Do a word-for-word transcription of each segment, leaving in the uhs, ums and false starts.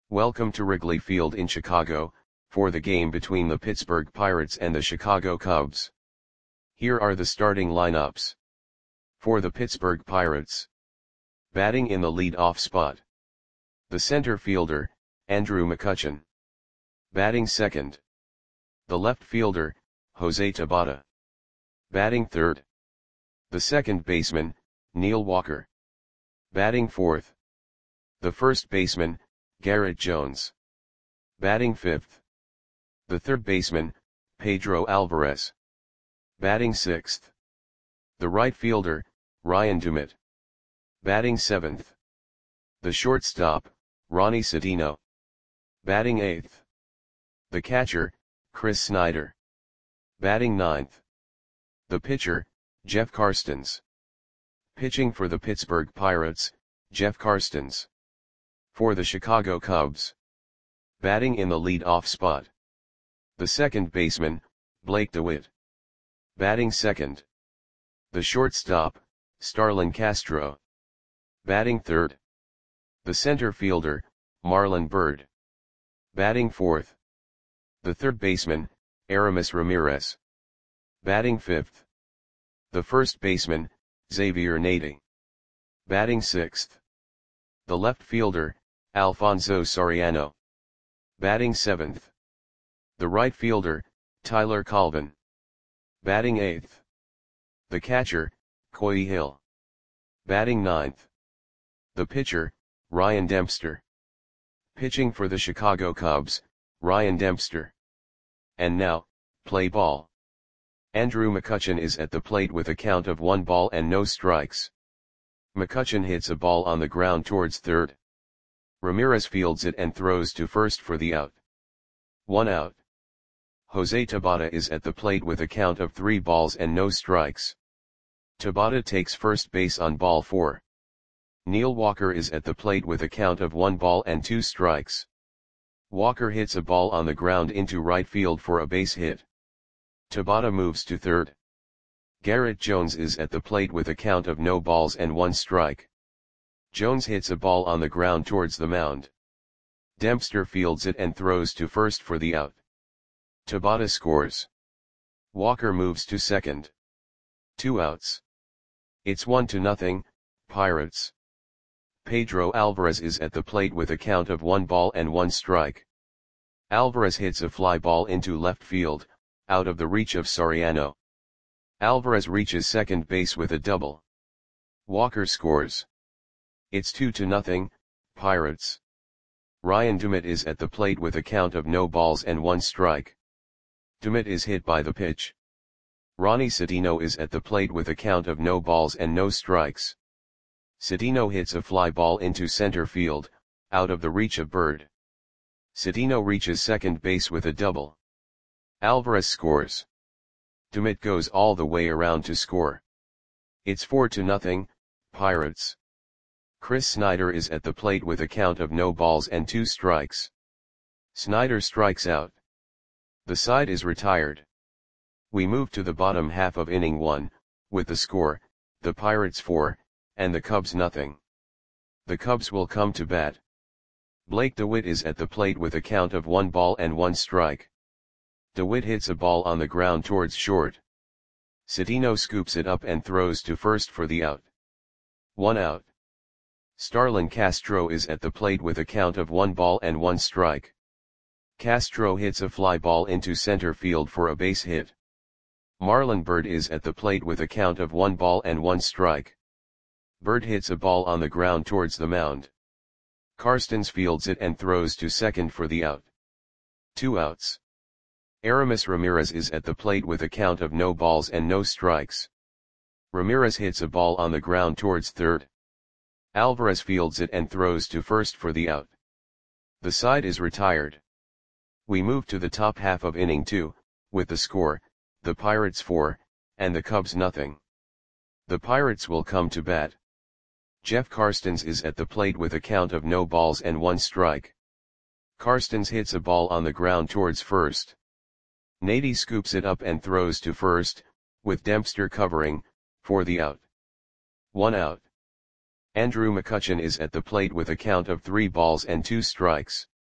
Welcome to Wrigley Field in Chicago, for the game between the Pittsburgh Pirates and the Chicago Cubs. Here are the starting lineups. For the Pittsburgh Pirates. Batting in the lead-off spot. The center fielder, Andrew McCutchen. Batting second. The left fielder, Jose Tabata. Batting third. The second baseman, Neil Walker. Batting fourth. The first baseman, Garrett Jones. Batting fifth. The third baseman, Pedro Alvarez. Batting sixth. The right fielder, Ryan Dumit. Batting seventh. The shortstop, Ronnie Sedino. Batting eighth. The catcher, Chris Snyder. Batting ninth. The pitcher, Jeff Karstens. Pitching for the Pittsburgh Pirates, Jeff Karstens. For the Chicago Cubs. Batting in the lead-off spot. The second baseman, Blake DeWitt. Batting second. The shortstop, Starlin Castro. Batting third. The center fielder, Marlon Byrd. Batting fourth. The third baseman, Aramis Ramirez. Batting fifth. The first baseman, Xavier Nady. Batting sixth. The left fielder, Alfonso Soriano. Batting seventh. The right fielder, Tyler Colvin. Batting eighth. The catcher, Coy Hill. Batting ninth. The pitcher, Ryan Dempster. Pitching for the Chicago Cubs, Ryan Dempster. And now, play ball. Andrew McCutchen is at the plate with a count of one ball and no strikes. McCutchen hits a ball on the ground towards third. Ramirez fields it and throws to first for the out. One out. Jose Tabata is at the plate with a count of three balls and no strikes. Tabata takes first base on ball four. Neil Walker is at the plate with a count of one ball and two strikes. Walker hits a ball on the ground into right field for a base hit. Tabata moves to third. Garrett Jones is at the plate with a count of no balls and one strike. Jones hits a ball on the ground towards the mound. Dempster fields it and throws to first for the out. Tabata scores. Walker moves to second. Two outs. It's one to nothing, Pirates. Pedro Alvarez is at the plate with a count of one ball and one strike. Alvarez hits a fly ball into left field, out of the reach of Soriano. Alvarez reaches second base with a double. Walker scores. It's two to nothing, Pirates. Ryan Dumit is at the plate with a count of no balls and one strike. Dumit is hit by the pitch. Ronnie Sedino is at the plate with a count of no balls and no strikes. Sedino hits a fly ball into center field, out of the reach of Byrd. Sedino reaches second base with a double. Alvarez scores. Dumit goes all the way around to score. It's four to nothing, Pirates. Chris Snyder is at the plate with a count of no balls and two strikes. Snyder strikes out. The side is retired. We move to the bottom half of inning one, with the score, the Pirates four, and the Cubs nothing. The Cubs will come to bat. Blake DeWitt is at the plate with a count of one ball and one strike. DeWitt hits a ball on the ground towards short. Sedino scoops it up and throws to first for the out. One out. Starlin Castro is at the plate with a count of one ball and one strike. Castro hits a fly ball into center field for a base hit. Marlon Byrd is at the plate with a count of one ball and one strike. Byrd hits a ball on the ground towards the mound. Karstens fields it and throws to second for the out. Two outs. Aramis Ramirez is at the plate with a count of no balls and no strikes. Ramirez hits a ball on the ground towards third. Alvarez fields it and throws to first for the out. The side is retired. We move to the top half of inning two, with the score, the Pirates four, and the Cubs nothing. The Pirates will come to bat. Jeff Karstens is at the plate with a count of no balls and one strike. Karstens hits a ball on the ground towards first. Nady scoops it up and throws to first, with Dempster covering, for the out. One out. Andrew McCutchen is at the plate with a count of three balls and two strikes.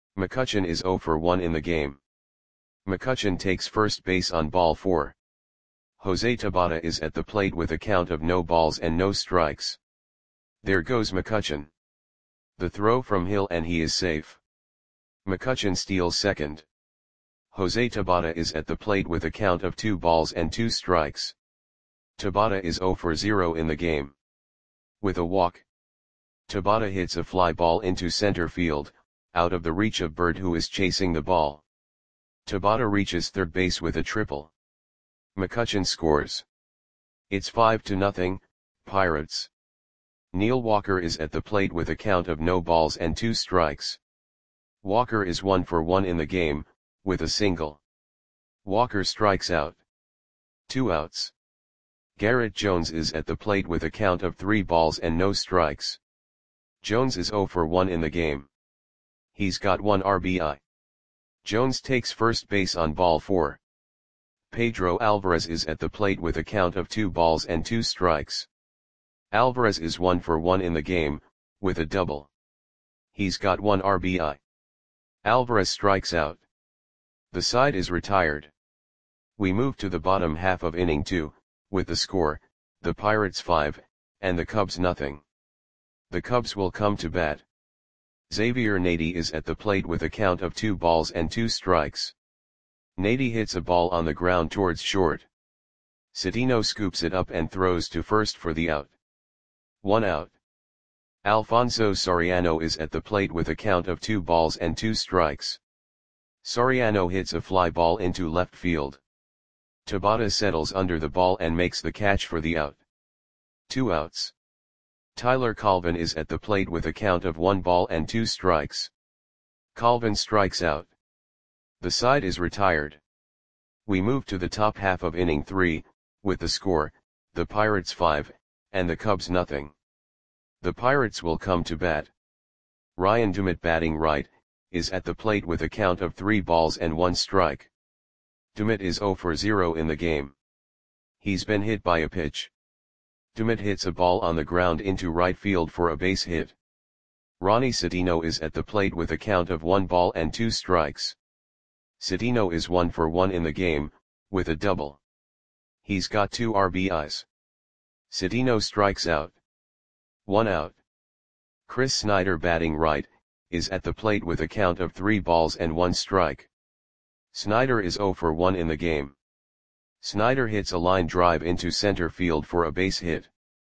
McCutchen is zero for one in the game. McCutchen takes first base on ball four. Jose Tabata is at the plate with a count of no balls and no strikes. There goes McCutchen. The throw from Hill and he is safe. McCutchen steals second. Jose Tabata is at the plate with a count of two balls and two strikes. Tabata is zero for zero in the game. With a walk, Tabata hits a fly ball into center field, out of the reach of Bird, who is chasing the ball. Tabata reaches third base with a triple. McCutchen scores. It's five to nothing, Pirates. Neil Walker is at the plate with a count of no balls and two strikes. Walker is one for one in the game, with a single. Walker strikes out. Two outs. Garrett Jones is at the plate with a count of three balls and no strikes. Jones is zero for one in the game. He's got one R B I. Jones takes first base on ball four. Pedro Alvarez is at the plate with a count of two balls and two strikes. Alvarez is one for one in the game, with a double. He's got one R B I. Alvarez strikes out. The side is retired. We move to the bottom half of inning two, with the score, the Pirates five, and the Cubs nothing. The Cubs will come to bat. Xavier Nady is at the plate with a count of two balls and two strikes. Nady hits a ball on the ground towards short. Cedeno scoops it up and throws to first for the out. One out. Alfonso Soriano is at the plate with a count of two balls and two strikes. Soriano hits a fly ball into left field. Tabata settles under the ball and makes the catch for the out. Two outs. Tyler Colvin is at the plate with a count of one ball and two strikes. Colvin strikes out. The side is retired. We move to the top half of inning three, with the score, the Pirates five, and the Cubs nothing. The Pirates will come to bat. Ryan Dumit, batting right, is at the plate with a count of three balls and one strike. Dumit is zero for zero in the game. He's been hit by a pitch. Dumit hits a ball on the ground into right field for a base hit. Ronnie Cedeno is at the plate with a count of one ball and two strikes. Cedeno is one for one in the game, with a double. He's got two R B Is. Cedeno strikes out. One out. Chris Snyder, batting right, is at the plate with a count of three balls and one strike. Snyder is zero for one in the game. Snyder hits a line drive into center field for a base hit.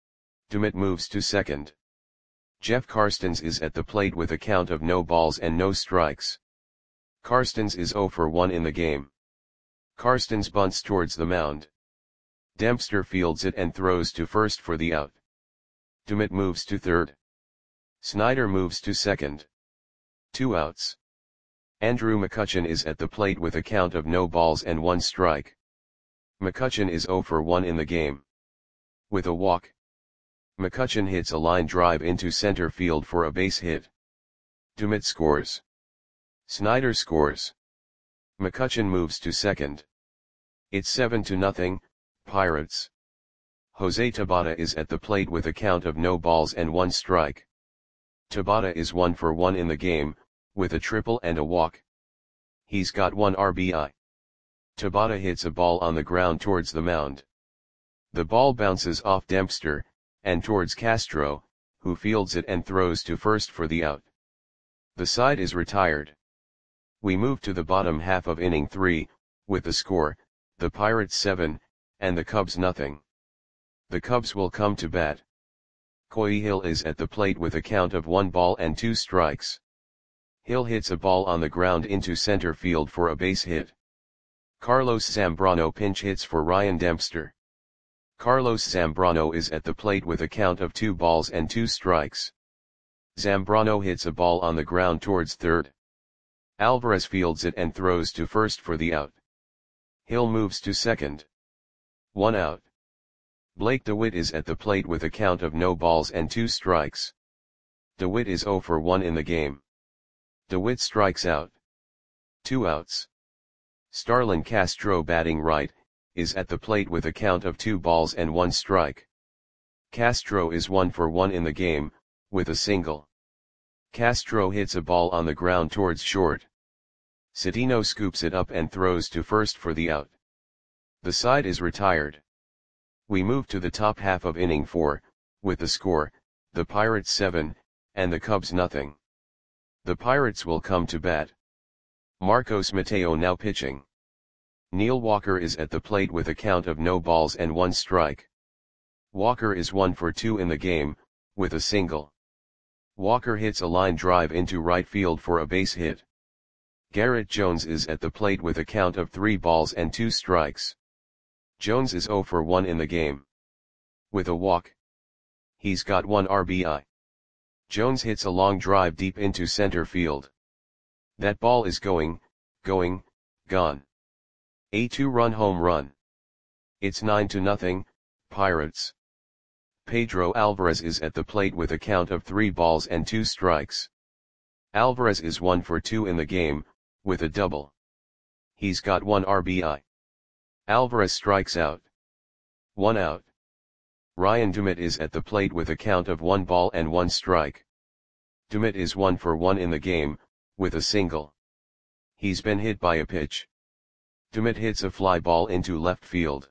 Dumit moves to second. Jeff Karstens is at the plate with a count of no balls and no strikes. Karstens is zero for one in the game. Karstens bunts towards the mound. Dempster fields it and throws to first for the out. Dumit moves to third. Snyder moves to second. Two outs. Andrew McCutchen is at the plate with a count of no balls and one strike. McCutchen is zero for one in the game. With a walk, McCutchen hits a line drive into center field for a base hit. Dumit scores. Snyder scores. McCutchen moves to second. It's seven to nothing, Pirates. Jose Tabata is at the plate with a count of no balls and one strike. Tabata is one for one in the game, with a triple and a walk. He's got one R B I. Tabata hits a ball on the ground towards the mound. The ball bounces off Dempster, and towards Castro, who fields it and throws to first for the out. The side is retired. We move to the bottom half of inning three, with the score, the Pirates seven, and the Cubs nothing. The Cubs will come to bat. Coy Hill is at the plate with a count of one ball and two strikes. Hill hits a ball on the ground into center field for a base hit. Carlos Zambrano pinch hits for Ryan Dempster. Carlos Zambrano is at the plate with a count of two balls and two strikes. Zambrano hits a ball on the ground towards third. Alvarez fields it and throws to first for the out. Hill moves to second. One out. Blake DeWitt is at the plate with a count of no balls and two strikes. DeWitt is zero for one in the game. DeWitt strikes out. Two outs. Starlin Castro, batting right, is at the plate with a count of two balls and one strike. Castro is one for one in the game, with a single. Castro hits a ball on the ground towards short. Citino scoops it up and throws to first for the out. The side is retired. We move to the top half of inning four, with the score, the Pirates seven, and the Cubs nothing. The Pirates will come to bat. Marcos Mateo now pitching. Neil Walker is at the plate with a count of no balls and one strike. Walker is one for two in the game, with a single. Walker hits a line drive into right field for a base hit. Garrett Jones is at the plate with a count of three balls and two strikes. Jones is oh for one in the game. With a walk. He's got one R B I. Jones hits a long drive deep into center field. That ball is going, going, gone. A two-run home run. It's nine to nothing, Pirates. Pedro Alvarez is at the plate with a count of three balls and two strikes. Alvarez is one for two in the game, with a double. He's got one R B I. Alvarez strikes out. One out. Ryan Dumit is at the plate with a count of one ball and one strike. Dumit is one for one in the game, with a single. He's been hit by a pitch. Dumit hits a fly ball into left field.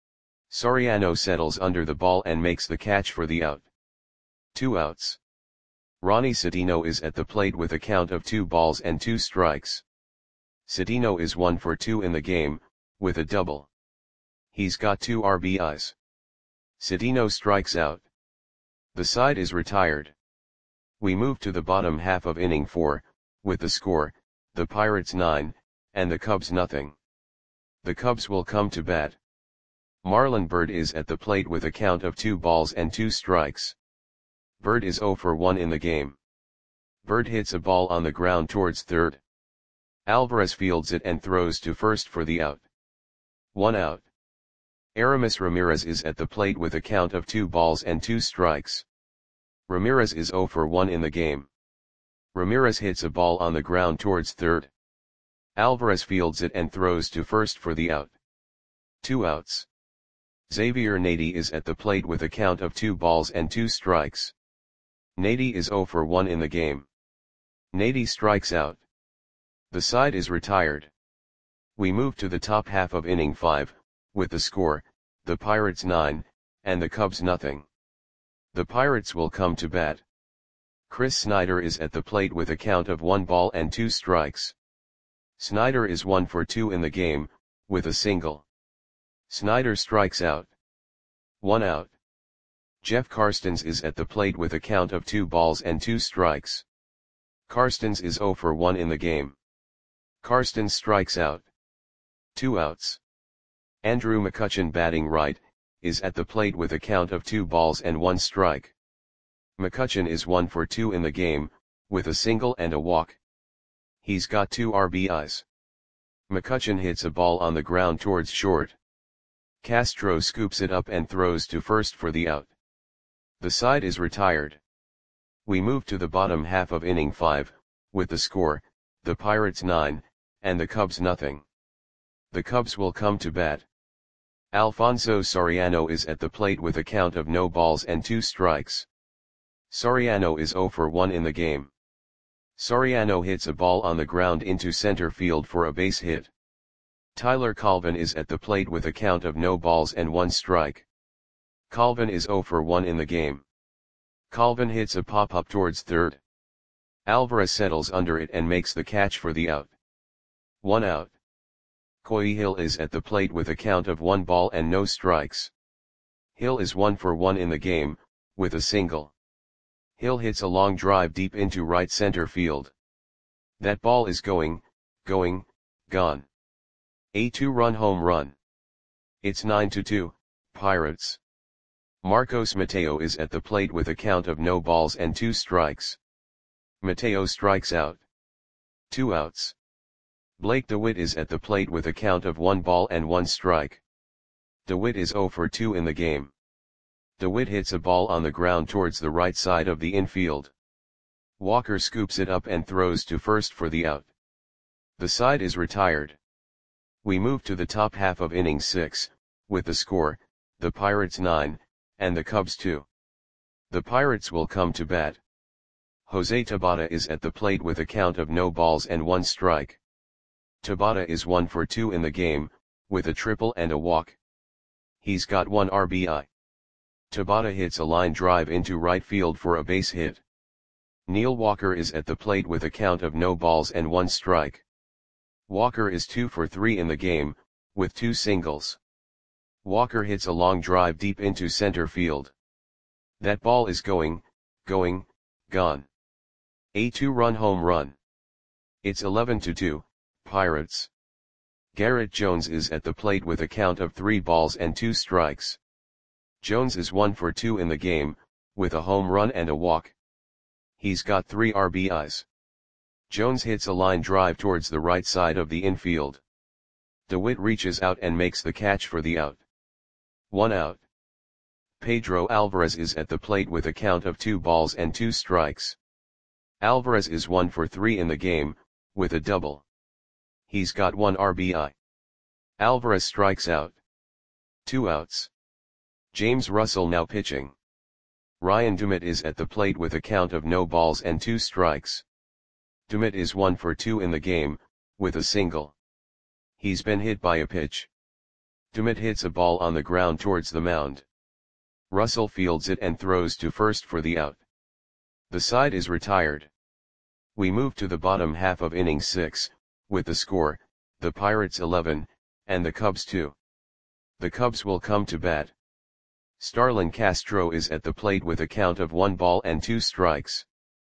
Soriano settles under the ball and makes the catch for the out. Two outs. Ronnie Citino is at the plate with a count of two balls and two strikes. Citino is one for two in the game, with a double. He's got two R B Is. Citino strikes out. The side is retired. We move to the bottom half of inning four, with the score, the Pirates nine, and the Cubs nothing. The Cubs will come to bat. Marlon Byrd is at the plate with a count of two balls and two strikes. Byrd is oh for one in the game. Byrd hits a ball on the ground towards third. Alvarez fields it and throws to first for the out. One out. Aramis Ramirez is at the plate with a count of two balls and two strikes. Ramirez is oh for one in the game. Ramirez hits a ball on the ground towards third. Alvarez fields it and throws to first for the out. Two outs. Xavier Nady is at the plate with a count of two balls and two strikes. Nady is oh for one in the game. Nady strikes out. The side is retired. We move to the top half of inning five, with the score, the Pirates nine, and the Cubs nothing. The Pirates will come to bat. Chris Snyder is at the plate with a count of one ball and two strikes. Snyder is one for two in the game, with a single. Snyder strikes out. One out. Jeff Karstens is at the plate with a count of two balls and two strikes. Karstens is oh for one in the game. Karstens strikes out. Two outs. Andrew McCutchen batting right, is at the plate with a count of two balls and one strike. McCutchen is one for two in the game, with a single and a walk. He's got two R B Is. McCutchen hits a ball on the ground towards short. Castro scoops it up and throws to first for the out. The side is retired. We move to the bottom half of inning five, with the score, the Pirates nine, and the Cubs nothing. The Cubs will come to bat. Alfonso Soriano is at the plate with a count of no balls and two strikes. Soriano is oh for one in the game. Soriano hits a ball on the ground into center field for a base hit. Tyler Colvin is at the plate with a count of no balls and one strike. Colvin is oh for one in the game. Colvin hits a pop-up towards third. Alvarez settles under it and makes the catch for the out. One out. Coy Hill is at the plate with a count of one ball and no strikes. Hill is one for one in the game, with a single. Hill hits a long drive deep into right center field. That ball is going, going, gone. A two-run home run. It's nine to two, Pirates. Marcos Mateo is at the plate with a count of no balls and two strikes. Mateo strikes out. Two outs. Blake DeWitt is at the plate with a count of one ball and one strike. DeWitt is oh for two in the game. DeWitt hits a ball on the ground towards the right side of the infield. Walker scoops it up and throws to first for the out. The side is retired. We move to the top half of inning six, with the score, the Pirates nine, and the Cubs two. The Pirates will come to bat. Jose Tabata is at the plate with a count of no balls and one strike. Tabata is one for two in the game, with a triple and a walk. He's got one R B I. Tabata hits a line drive into right field for a base hit. Neil Walker is at the plate with a count of no balls and one strike. Walker is two for three in the game, with two singles. Walker hits a long drive deep into center field. That ball is going, going, gone. A two-run home run. It's eleven to two, Pirates. Garrett Jones is at the plate with a count of three balls and two strikes. Jones is one for two in the game, with a home run and a walk. He's got three R B Is. Jones hits a line drive towards the right side of the infield. DeWitt reaches out and makes the catch for the out. One out. Pedro Alvarez is at the plate with a count of two balls and two strikes. Alvarez is one for three in the game, with a double. He's got one R B I. Alvarez strikes out. Two outs. James Russell now pitching. Ryan DeWitt is at the plate with a count of no balls and two strikes. DeWitt is one for two in the game, with a single. He's been hit by a pitch. DeWitt hits a ball on the ground towards the mound. Russell fields it and throws to first for the out. The side is retired. We move to the bottom half of inning six, with the score, the Pirates eleven, and the Cubs two. The Cubs will come to bat. Starlin Castro is at the plate with a count of one ball and two strikes.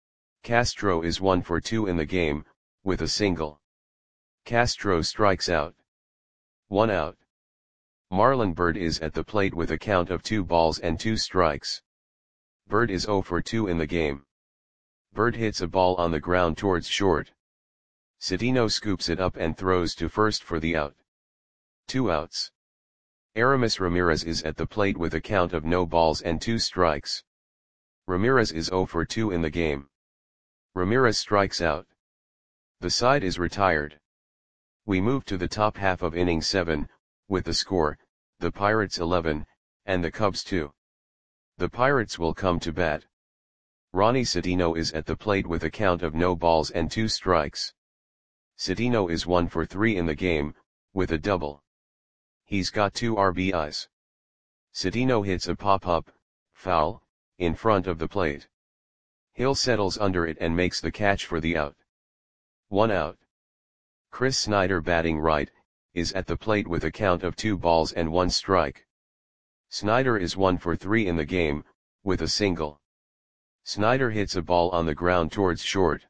Castro is one for two in the game, with a single. Castro strikes out. One out. Marlon Byrd is at the plate with a count of two balls and two strikes. Byrd is zero for two in the game. Byrd hits a ball on the ground towards short. Cedeno scoops it up and throws to first for the out. Two outs. Aramis Ramirez is at the plate with a count of no balls and two strikes. Ramirez is zero for two in the game. Ramirez strikes out. The side is retired. We move to the top half of inning seven, with the score, the Pirates eleven, and the Cubs two. The Pirates will come to bat. Ronnie Cedeno is at the plate with a count of no balls and two strikes. Cedeno is one for three in the game, with a double. He's got two R B Is. Cedeno hits a pop-up, foul, in front of the plate. Hill settles under it and makes the catch for the out. One out. Chris Snyder, batting right, is at the plate with a count of two balls and one strike. Snyder is one for three in the game, with a single. Snyder hits a ball on the ground towards short.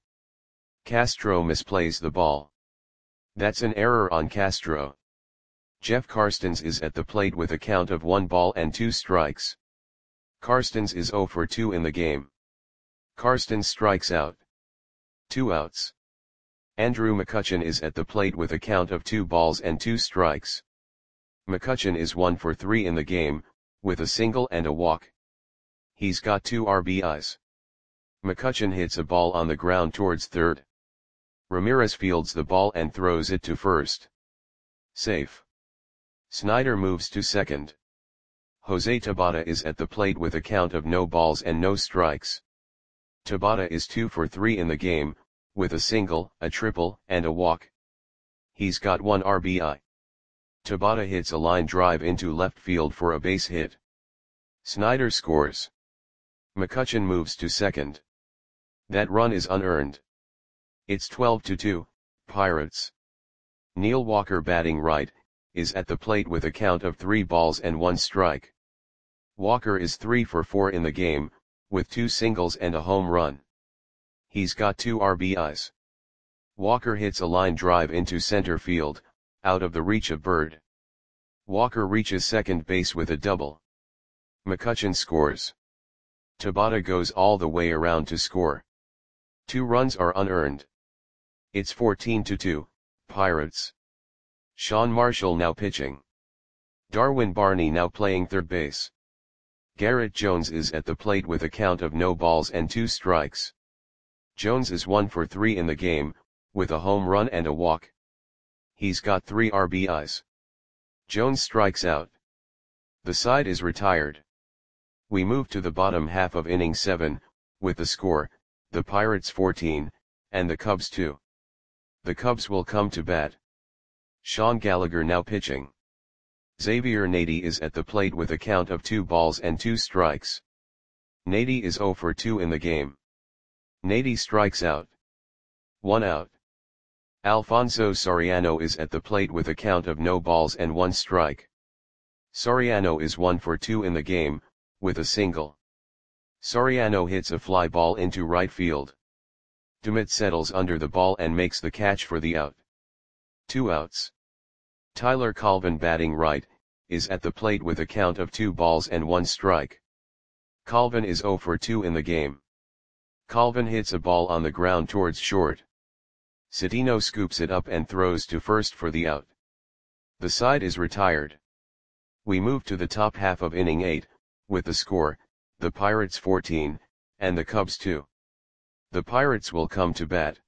Castro misplays the ball. That's an error on Castro. Jeff Karstens is at the plate with a count of one ball and two strikes. Karstens is zero for two in the game. Karstens strikes out. Two outs. Andrew McCutchen is at the plate with a count of two balls and two strikes. McCutchen is one for three in the game, with a single and a walk. He's got two R B Is. McCutchen hits a ball on the ground towards third. Ramirez fields the ball and throws it to first. Safe. Snyder moves to second. Jose Tabata is at the plate with a count of no balls and no strikes. Tabata is two for three in the game, with a single, a triple, and a walk. He's got one R B I. Tabata hits a line drive into left field for a base hit. Snyder scores. McCutchen moves to second. That run is unearned. It's twelve to two, Pirates. Neil Walker, batting right, is at the plate with a count of three balls and one strike. Walker is three for four in the game, with two singles and a home run. He's got two R B Is. Walker hits a line drive into center field, out of the reach of Byrd. Walker reaches second base with a double. McCutchen scores. Tabata goes all the way around to score. Two runs are unearned. It's fourteen to two, Pirates. Sean Marshall now pitching. Darwin Barney now playing third base. Garrett Jones is at the plate with a count of no balls and two strikes. Jones is one for three in the game, with a home run and a walk. He's got three R B Is. Jones strikes out. The side is retired. We move to the bottom half of inning seven, with the score, the Pirates fourteen, and the Cubs two. The Cubs will come to bat. Sean Gallagher now pitching. Xavier Nady is at the plate with a count of two balls and two strikes. Nady is zero for two in the game. Nady strikes out. One out. Alfonso Soriano is at the plate with a count of no balls and one strike. Soriano is one for two in the game, with a single. Soriano hits a fly ball into right field. Dumit settles under the ball and makes the catch for the out. Two outs. Tyler Colvin, batting right, is at the plate with a count of two balls and one strike. Colvin is zero for two in the game. Colvin hits a ball on the ground towards short. Citino scoops it up and throws to first for the out. The side is retired. We move to the top half of inning eight, with the score, the Pirates fourteen, and the Cubs two. The Pirates will come to bat.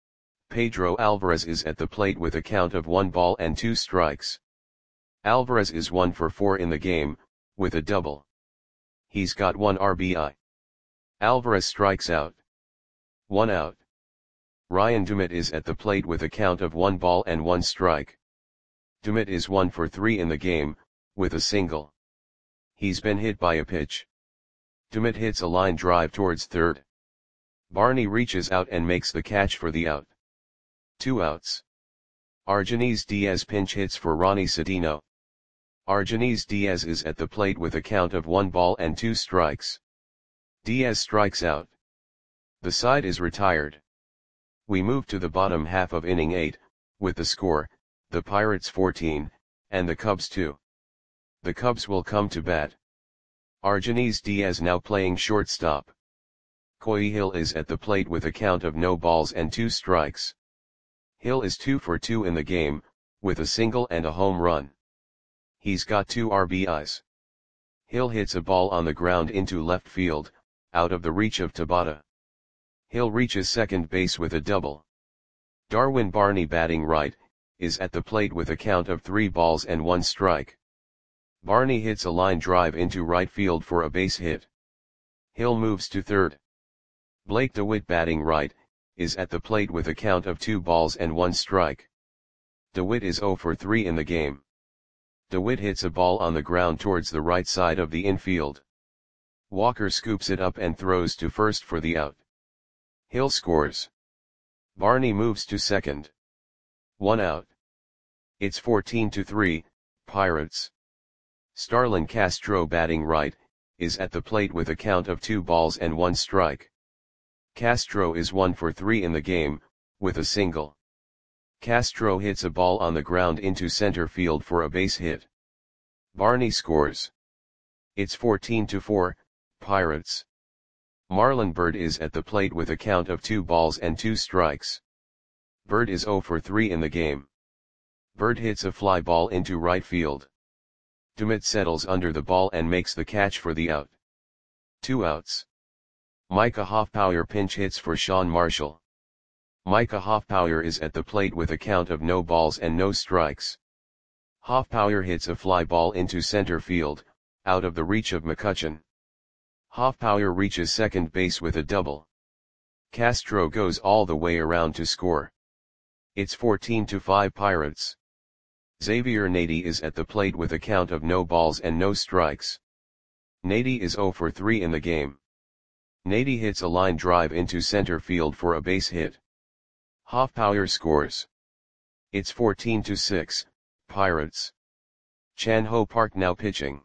Pedro Alvarez is at the plate with a count of one ball and two strikes. Alvarez is one for four in the game, with a double. He's got one R B I. Alvarez strikes out. One out. Ryan Dumit is at the plate with a count of one ball and one strike. Dumit is one for three in the game, with a single. He's been hit by a pitch. Dumit hits a line drive towards third. Barney reaches out and makes the catch for the out. Two outs. Argenis Diaz pinch hits for Ronnie Citino. Argenis Diaz is at the plate with a count of one ball and two strikes. Diaz strikes out. The side is retired. We move to the bottom half of inning eight, with the score, the Pirates fourteen, and the Cubs two. The Cubs will come to bat. Argenis Diaz now playing shortstop. Coy Hill is at the plate with a count of no balls and two strikes. Hill is two for two in the game, with a single and a home run. He's got two R B Is. Hill hits a ball on the ground into left field, out of the reach of Tabata. Hill reaches second base with a double. Darwin Barney, batting right, is at the plate with a count of three balls and one strike. Barney hits a line drive into right field for a base hit. Hill moves to third. Blake DeWitt, batting right, is at the plate with a count of two balls and one strike. DeWitt is zero for three in the game. DeWitt hits a ball on the ground towards the right side of the infield. Walker scoops it up and throws to first for the out. Hill scores. Barney moves to second. One out. It's fourteen to three, Pirates. Starlin Castro, batting right, is at the plate with a count of two balls and one strike. Castro is one for three in the game, with a single. Castro hits a ball on the ground into center field for a base hit. Barney scores. It's fourteen to four, Pirates. Marlon Byrd is at the plate with a count of two balls and two strikes. Byrd is zero for three in the game. Byrd hits a fly ball into right field. Dumit settles under the ball and makes the catch for the out. Two outs. Micah Hoffpauir pinch hits for Sean Marshall. Micah Hoffpauir is at the plate with a count of no balls and no strikes. Hoffpauir hits a fly ball into center field, out of the reach of McCutchen. Hoffpauir reaches second base with a double. Castro goes all the way around to score. It's fourteen to five, Pirates. Xavier Nady is at the plate with a count of no balls and no strikes. Nady is zero for three in the game. Nady hits a line drive into center field for a base hit. Hoffpauir scores. It's fourteen to six, Pirates. Chan Ho Park now pitching.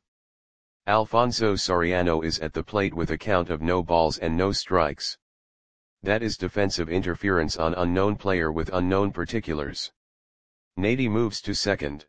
Alfonso Soriano is at the plate with a count of no balls and no strikes. That is defensive interference on unknown player with unknown particulars. Nady moves to second.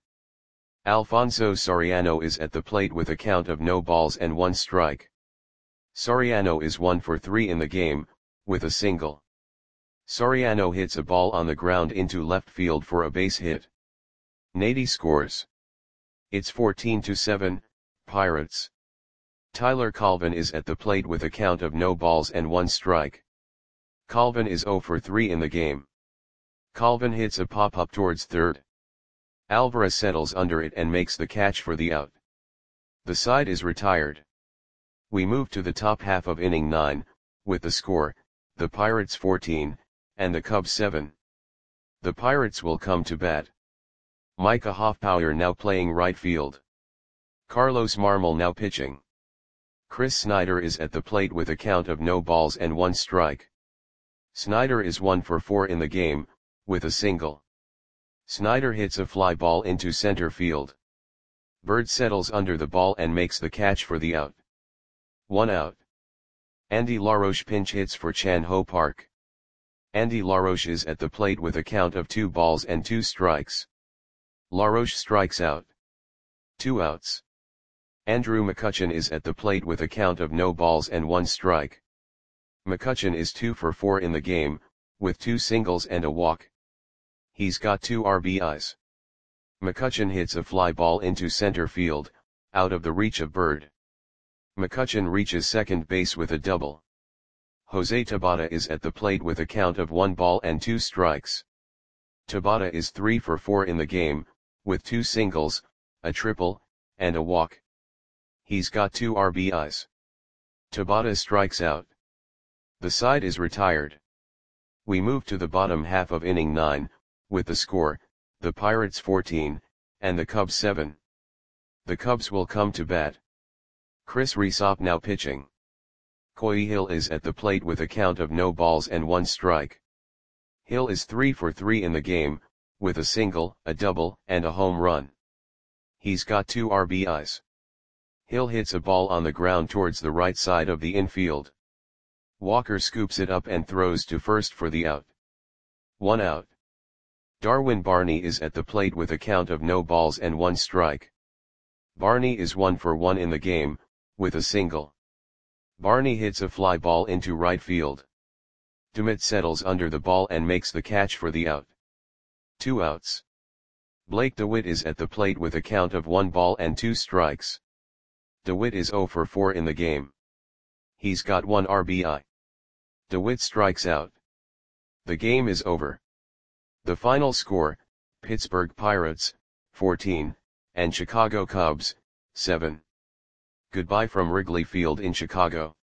Alfonso Soriano is at the plate with a count of no balls and one strike. Soriano is one for three in the game, with a single. Soriano hits a ball on the ground into left field for a base hit. Nady scores. It's fourteen to seven, Pirates. Tyler Colvin is at the plate with a count of no balls and one strike. Colvin is zero for three in the game. Colvin hits a pop-up towards third. Alvarez settles under it and makes the catch for the out. The side is retired. We move to the top half of inning nine, with the score, the Pirates fourteen, and the Cubs seven. The Pirates will come to bat. Micah Hoffpauir now playing right field. Carlos Marmol now pitching. Chris Snyder is at the plate with a count of no balls and one strike. Snyder is one for four in the game, with a single. Snyder hits a fly ball into center field. Bird settles under the ball and makes the catch for the out. One out. Andy LaRoche pinch hits for Chan Ho Park. Andy LaRoche is at the plate with a count of two balls and two strikes. LaRoche strikes out. Two outs. Andrew McCutchen is at the plate with a count of no balls and one strike. McCutchen is two for four in the game, with two singles and a walk. He's got two R B Is. McCutchen hits a fly ball into center field, out of the reach of Bird. McCutchen reaches second base with a double. Jose Tabata is at the plate with a count of one ball and two strikes. Tabata is three for four in the game, with two singles, a triple, and a walk. He's got two R B Is. Tabata strikes out. The side is retired. We move to the bottom half of inning nine, with the score, the Pirates fourteen, and the Cubs seven. The Cubs will come to bat. Chris Rhysop now pitching. Coy Hill is at the plate with a count of no balls and one strike. Hill is three for three in the game, with a single, a double, and a home run. He's got two R B Is. Hill hits a ball on the ground towards the right side of the infield. Walker scoops it up and throws to first for the out. One out. Darwin Barney is at the plate with a count of no balls and one strike. Barney is one for one in the game, with a single. Barney hits a fly ball into right field. DeMitt settles under the ball and makes the catch for the out. Two outs. Blake DeWitt is at the plate with a count of one ball and two strikes. DeWitt is zero for four in the game. He's got one R B I. DeWitt strikes out. The game is over. The final score, Pittsburgh Pirates, fourteen, and Chicago Cubs, seven. Goodbye from Wrigley Field in Chicago.